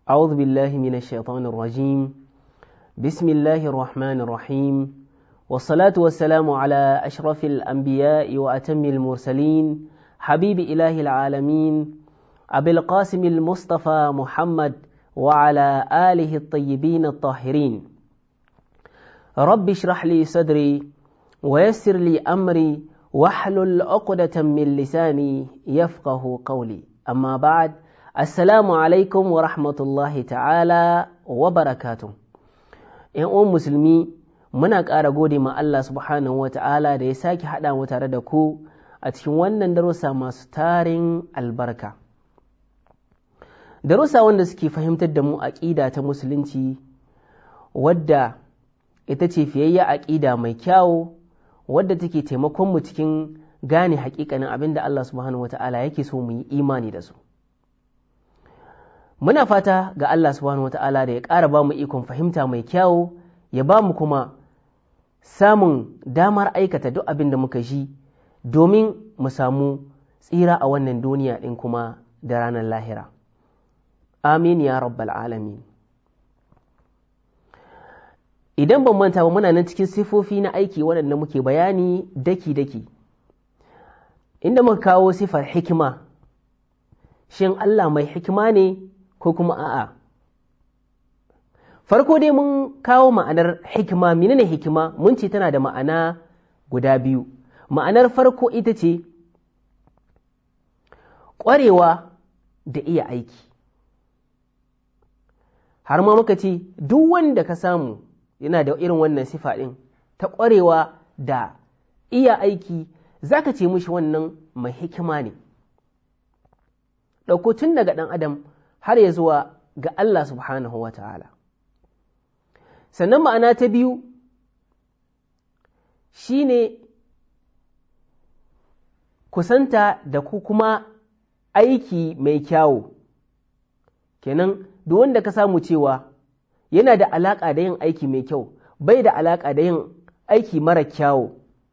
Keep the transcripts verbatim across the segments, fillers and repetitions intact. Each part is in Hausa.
أعوذ بالله من الشيطان الرجيم بسم الله الرحمن الرحيم والصلاة والسلام على أشرف الأنبياء وأتم المرسلين حبيب إله العالمين أبي القاسم المصطفى محمد وعلى آله الطيبين الطاهرين رب اشرح لي صدري ويسر لي أمري واحلل عقدة من لساني يفقه قولي أما بعد Assalamu alaikum wa rahmatullahi ta'ala wa barakatuh. ‘Yan uwan musulmi, muna ƙara gode ma Allah subhanahu wa ta'ala da ya sake haɗa mu tare da ku a cikin wannan darussa masu tarin albarka. Darussa wanda suke fahimtar da mu aƙida ta musulunci, wadda ita ce fiyayya aƙida mai kyawu, wadda take taimakon mu cikin gane haƙiƙanin abin da Allah subhanahu wa ta'ala yake so mu yi imani da su. Muna fata ga Allah subhanahu wa ta'ala da ya ƙara ba mu ikon fahimta mai kyawu, ya ba mu kuma samun damar aikata duk abin da muka ji domin mu samu tsira a wannan duniya ɗin kuma da ranar lahira. Amin ya rabbal alamin. Idan ban manta ba muna nan cikin sifofi na aiki waɗanda muke bayani daki-daki, inda muka kawo sifar hikima, shin Allah mai hikima ne ko kuma a'a. Farko dai mun kawo ma'anar hikima. Menene hikima? Mun ce tana da ma'ana guda biyu. Ma'anar farko ita ce ƙwarewa da iya aiki. Har ma muka ce duk wanda ka samu yana da irin wannan sifa ɗin ta ƙwarewa da iya aiki, za ka ce mishi wannan mai hikima ne. Ɗauko tun daga ɗan adam har ya zuwa ga Allah subhanahu wa ta'ala. Sannan ma'ana ta biyu shi ne kusanta da ku kuma aiki mai kyawu. Kenan duk wanda ka samu cewa yana da alaƙa da yin aiki mai kyau, bai da alaƙa da yin aiki mara kyawu,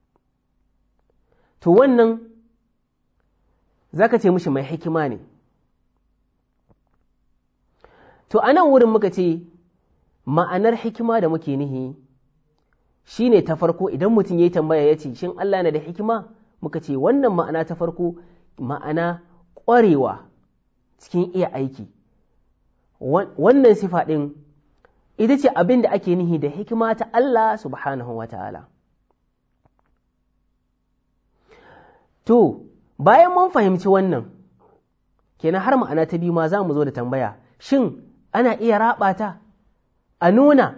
to wannan za ka ce mishi mai hikima ne. To, a nan wurin muka ce, ma'anar hikima da muke nihi shi ne ta farko. Idan mutum ya yi tambaya ya ce, shin Allah na da hikima? Muka ce, wannan ma'ana ta farko ma'ana ƙwarewa cikin iya aiki. Wannan sifa ɗin ita ce abin da ake nihi da hikima ta Allah subhanahu wa ta'ala. To, bayan mun fahimci wannan, kenan har ma'ana ta biyu ma za mu zo da tambaya, shin ana iya raɓa ta a nuna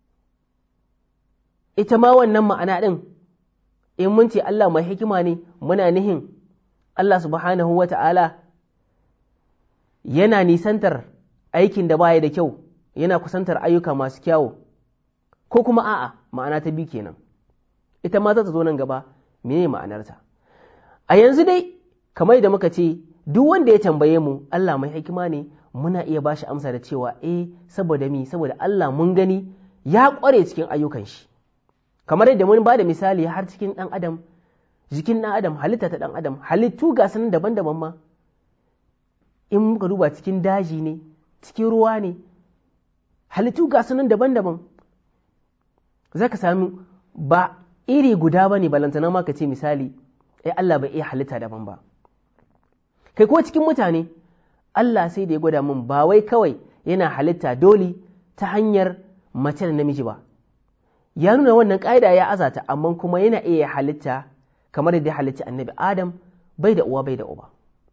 ita ma wannan ma'ana ɗin? In mun ce Allah mai hikima ne, muna nihin Allah subhanahu wa ta'ala yana nisantar aikin da baya da kyau, yana kusantar ayyuka masu kyawu, ko kuma a'a ma'ana ta biyu kenan. Ita ma za ta zo nan gaba, mene ma'anarta? A yanzu dai, kamar da muka ce, duk wanda ya tambaye mu Allah mai hikima ne, muna iya ba shi amsa da cewa eh saboda mi saboda Allah mun gani ya ƙware cikin ayyukan shi, kamar yadda mun ba da misali har cikin ɗan adam, jikin ɗan adam, halitta ta ɗan adam, halittu ga sanin daban-daban ma. In muka duba cikin daji ne, cikin ruwa ne, halittu ga sanin daban-daban, za ka sami ba iri guda ba ne, balantana ma ka ce misali eh Allah bai iya halitta daban ba. Kai ko cikin mutane Allah sai da ya gwada min ba wai kawai yana halitta dole ta hanyar mace da namiji ba, ya nuna wannan ƙa'ida ya azata, amma kuma yana iya halitta kamar yadda ya halitta annabi Adam bai da uwa bai da uba,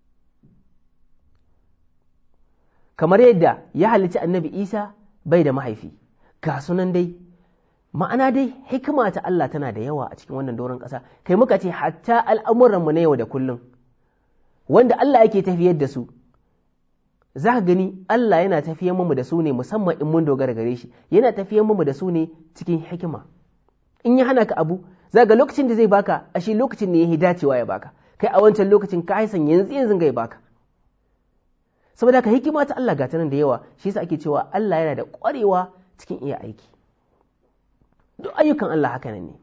kamar yadda ya halitta annabi Isa bai da mahaifi. Ga sunan dai, ma'ana dai hikima ta Allah tana da yawa a cikin wannan doron ƙasa. Kai muka ce hatta al'amuranmu na yau da kullum wanda Allah yake tafiyar da su, za ka gani Allah yana tafiyar mu da su ne, musamman in mun dogara gare shi, yana tafiyar mu da su ne cikin hikima. In ya hana ka abu, za ga lokacin da zai baka, a shi lokacin ne ya dacewa ya baka, kai a wancan lokacin ka haisan yanzu yanzu ga ya baka. Saboda ka hikima ta Allah ga ta nan da yawa, shi yasa ake cewa Allah yana da ƙwarewa cikin iya aiki. Duk ayyukan Allah haka nan ne.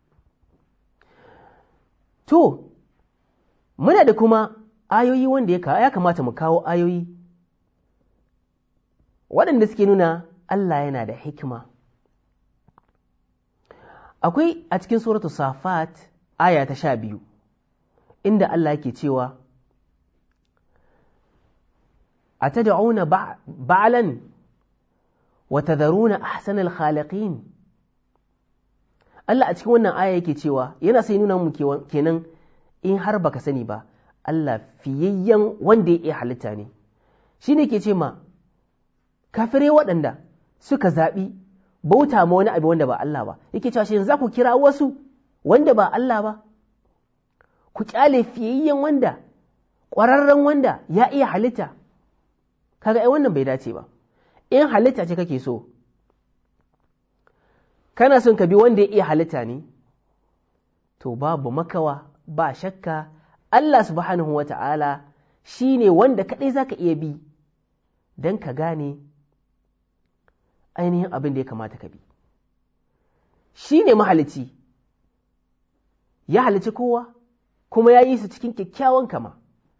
To, muna da kuma ayoyi wanda ya kamata mu kawo ayoyi waɗanda suke nuna Allah yana da hikima. Akwai a cikin suratu Safat aya ta sha biyu, inda Allah yake cewa, a ta da'una ba'alan wa tadharuna ahsanal khaliqin. Allah a cikin wannan aya yake cewa yana sai nuna mu kenan in har baka sani ba, Allah fiyayyen wanda ya iya halitta ne. Shi ne ke ce ma kafirai waɗanda suka zaɓi bauta ma wani abu wanda ba Allah ba, yake cewa shi za ku kira wasu wanda ba Allah ba, ku ƙyale fiyayyen wanda, ƙwararren wanda ya iya halitta. Kaga ai wannan bai dace ba. In halitta ce kake so, kana son ka bi wanda ya iya halitta ne, to babu makawa, ba shakka Allah subhanahu wa ta'ala shi ne wanda kaɗai za ka iya bi don ka gane ainihin abin da ya kamata ka bi. Shi ne mahalici, ya halici kowa kuma ya yi su cikin kyakkyawan kama.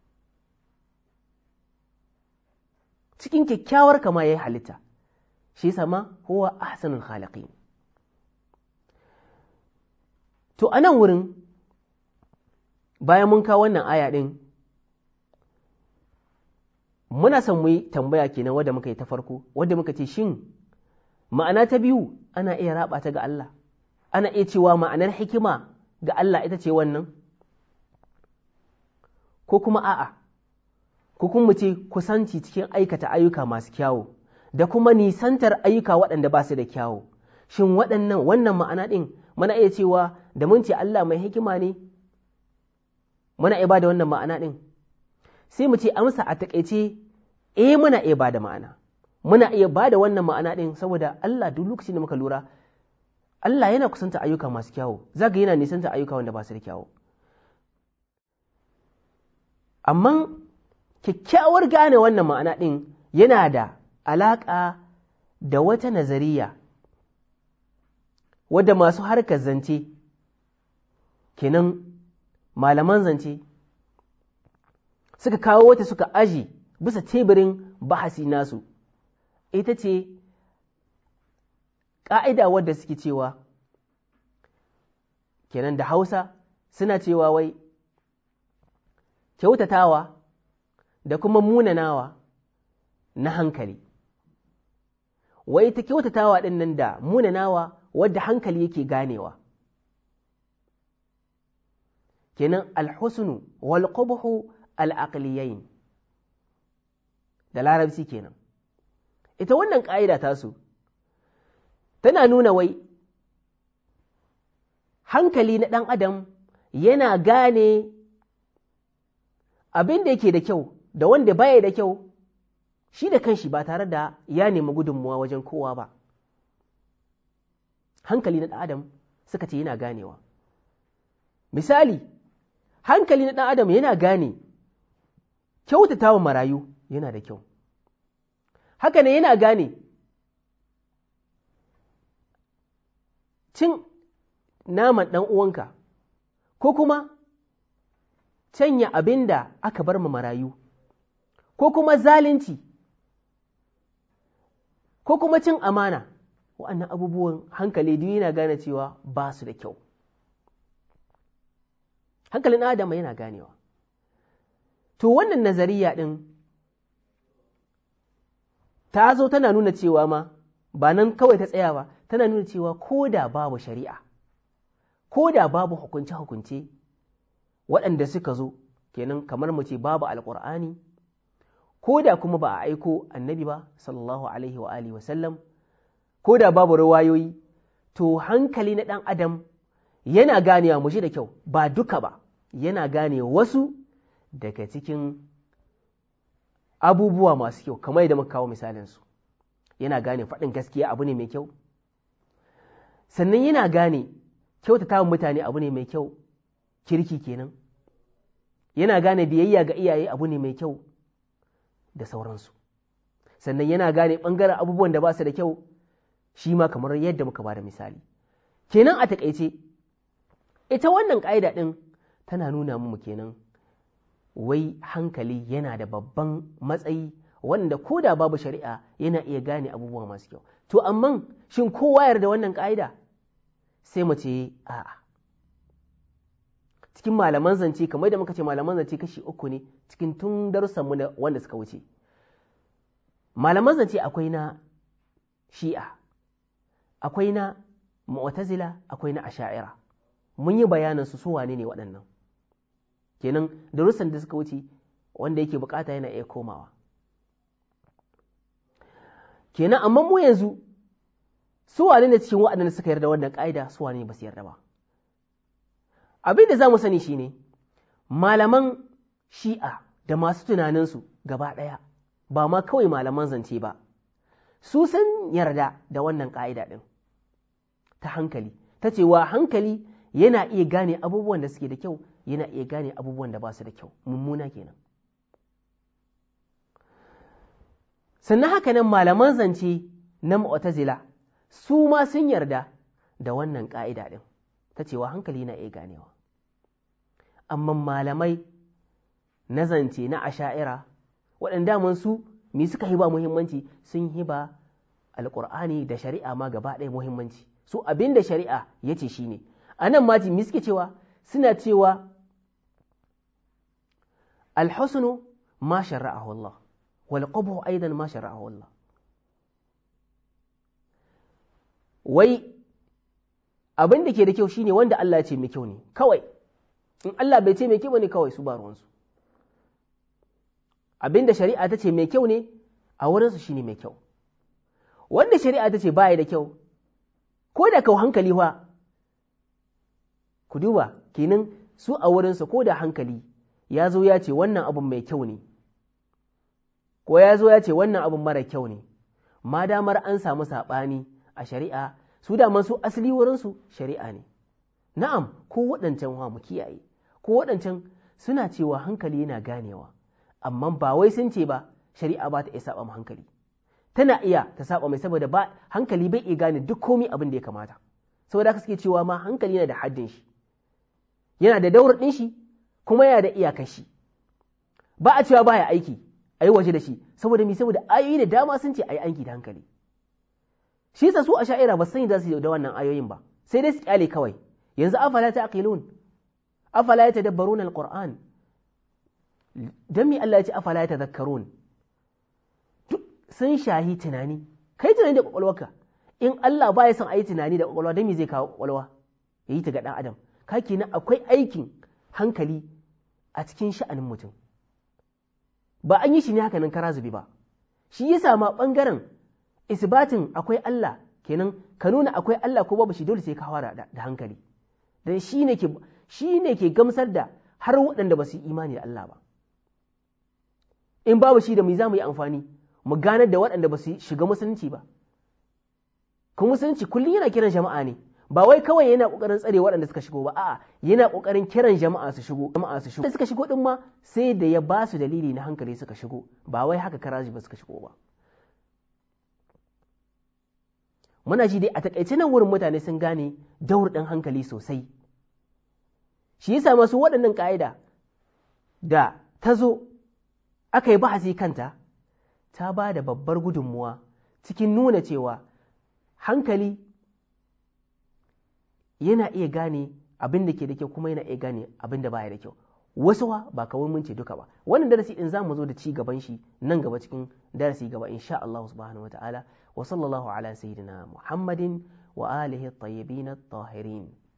Cikin kyakkyawar kama ya yi halitta, shi sama huwa ahsanul khaliqin. To, a nan wurin, bayan mun kawo wannan aya ɗin, muna son mu yi tambaya kenan wadda muka yi ta farko, wadda muka ce shin ma'ana ta biyu ana iya raba ta ga Allah, ana iya cewa ma'anar hikima ga Allah ita ce wannan, ko kuma a'a, ko kuma mu ce kusanci cikin aikata ayyuka masu kyawu, da kuma nisantar ayyuka waɗanda ba su da kyawu. Shin waɗannan wannan ma'ana ɗin muna iya cewa da mun ce Allah mai hikima ne, muna iya ba da wannan ma'ana ɗin? Sai mu ce amsa a taƙaice, eh muna iya ba da ma'ana, muna iya ba da wannan ma'ana ɗin saboda Allah duk lokacin da muka lura, Allah yana kusanta ayyuka masu kyawu, zaga yana nisanta ayyuka wanda ba su da kyawu. Amma kyakkyawar gane wannan ma'ana ɗin yana da alaƙa da wata nazariya wadda masu harkar zance, kenan malaman zance, suka kawo wata suka aji bisa teburin bahasi nasu, ita ce ƙa'ida wadda suke cewa, kenan da Hausa suna cewa wai kyautatawa da kuma munanawa na hankali. Wai ta kyautatawa ɗin nan da munanawa wadda hankali yake ganewa. Kenan alhusnu wal qubhu al aqliyain da larabci kenan. Ita wannan ƙa'ida tasu tana nuna wai hankali na ɗan adam yana gane abin da yake da kyau da wanda baya da kyau shi da kanshi ba tare da ya nemi gudunmuwa wajen kowa ba. Hankali na ɗan adam suka ce yana ganewa. Misali, hankali na ɗan adam yana gane kyautata wa marayu yana da kyau. Haka ne yana gane cin naman ɗan uwanka ko kuma canya abin da aka bar ma marayu ko kuma zalunci ko kuma cin amana. Wa'annan abubuwan hankali duk yana gane cewa ba su da kyau. Hankalin Adam yana ganewa. To wannan nazariya ɗin ta zo tana nuna cewa ma ba nan kawai ta tsaya ba, tana nuna cewa ko da babu shari'a, ko da babu hukunce-hukunce waɗanda suka zo, kenan kamar mu ce babu alƙur'ani, ko da kuma ba a aiko annabi ba sallallahu alaihi wa alihi wasallam, ko da babu rawayoyi, to hankali na ɗan adam yana ganewa mu shi da kyau, ba duka ba, yana gane wasu daga cikin abubuwa masu kyau, kamar yadda muka kawo misalinsu. Yana gane faɗin gaskiya abu ne mai kyau, sannan yana gane kyautata mutane abu ne mai kyau, kirki kenan, yana gane biyayya ga iyaye abu ne mai kyau da sauransu. Sannan yana gane ɓangaren abubuwan da ba su da kyau, shi ma kamar yadda muka ba da misali. Kenan a taƙaice, ita wannan ƙa'ida ɗin tana nuna mu kenan wai hankali yana da babban matsayi wanda ko da babu shari'a yana iya gane abubuwa masu kyau. To amma shin kowa yarda wannan ƙa'ida? Sai mu ce a'a. Cikin malaman zance, kamar da muka ce malaman zance kashi uku ne cikin tun darussanmu na wanda suka wuce. Malaman zance akwai na shi'a, akwai na mu'tazila, akwai na asha'ira. Mun yi bayanin su su wane ne waɗannan. Kenan darussan da suka wuce wanda yake bukata yana iya komawa. Kenan amma mu yanzu su wane ne cikin waɗanda suka yarda wannan ƙa'ida, su wane ne ba su yarda ba. Abin da za mu sani shi ne, malaman shi'a da masu tunaninsu gaba ɗaya, ba ma kawai malaman zance ba, su san yarda da wannan ƙa'ida ɗin ta hankali, ta cewa hankali yana iya gane abubuwan da suke da kyau, yana iya gane abubuwan da ba su da kyau, mummuna kenan. Sannan haka nan malaman zance na mu'tazila su ma sun yarda da wannan ƙa'ida ɗin ta cewa hankali na iya ganewa. Amma malamai na zance na asha'ira waɗanda mun su me suka hiba muhimmanci, sun hiba alƙur'ani da shari'a ma gaba ɗaya muhimmanci. Su abin da shari'a ya ce shi ne. A nan ma me suke cewa? Suna cewa alhusnu ma shara'ahu Allah wal qubhu aidan ma shara'ahu Allah. Wai abin da ke da kyau shine wanda Allah ya ce mai kyau ne kawai. In Allah bai ce mai kyau ne kawai su ba ruwansu. Abin da shari'a ta ce mai kyau ne a wurinsu shine mai kyau. Wanda shari'a ta ce baya da kyau, ko da kau hankali fa, ku duba kenan su a wurinsu ko da hankali ya zo ya ce wannan abin mai kyau ne, ko ya zo ya ce wannan abin mara kyau ne, ma damar an samu saɓani a shari'a, su daman su asali wurinsu shari'a ne. Na'am, ko waɗancan wa mu kiyaye, ko waɗancan suna cewa hankali yana ganewa, amma ba wai sun ce ba shari'a ba ta iya saba ma hankali. Tana iya ta saba mai saboda ba hankali bai iya gane duk komai abin da ya kamata. Saboda haka suke cewa ma hankali yana da haddin shi, yana da daur ɗin shi, kuma yana da iyakar shi. Ba a cewa baya aiki, a yi waje da shi, saboda mi saboda ayoyi da dama sun ce a yi aiki da hankali. Shi yasa su a sha'ira ba sani za su yi da wannan ayoyin ba, sai dai su kyale kawai. Yanzu afala ta aqilun, afala ya tadabbaruna alquran. Dan mi Allah ya ce afala ya tadhakkarun? Duk sun shahi tunani. Kai tunani da kwakwalwarka. In Allah ba ya son a yi tunani da kwakwalwa, dan mi zai kawo kwakwalwa ya yi ta ga ɗan adam? Ka kenan akwai aikin hankali a cikin sha'anin mutum. Ba an yi shi ne haka nan kara zubi ba. Shi yasa ma ɓangaren isbatin akwai Allah, kenan ka nuna akwai Allah ko babu shi dole sai ka fara da hankali. Dan shi ne ke shi ne ke gamsar da har waɗanda ba su yi imani da Allah ba. In babu shi da mu za mu yi amfani mu ganar da waɗanda ba su shiga musulunci ba. Kuma musulunci kullum yana kiran jama'a ne, ba wai kawai yana ƙoƙarin tsare waɗanda suka shigo ba, a'a yana ƙoƙarin kiran jama'a su shigo, jama'a su shigo. Da suka shigo din ma sai da ya ba su dalili na hankali suka shigo, ba wai haka karaji ba suka shigo ba. Muna ji dai a takaice nan wurin mutane sun gane daur ɗin hankali sosai. Shi yasa masu waɗannan ƙa'ida da ta zo aka yi bahasi kanta, ta ba da babbar gudunmuwa cikin nuna cewa hankali yana iya gane abin da ke da kyau kuma yana iya gane abin da baya da kyau. Wasu wa ba kawai mun ce duka ba. Wannan darasi din za mu zo da ci gaban shi nan gaba cikin darasi gaba insha Allah subhanahu wataala. Wa sallallahu ala sayyidina Muhammadin wa alihi at-tayyibin at-tahirin.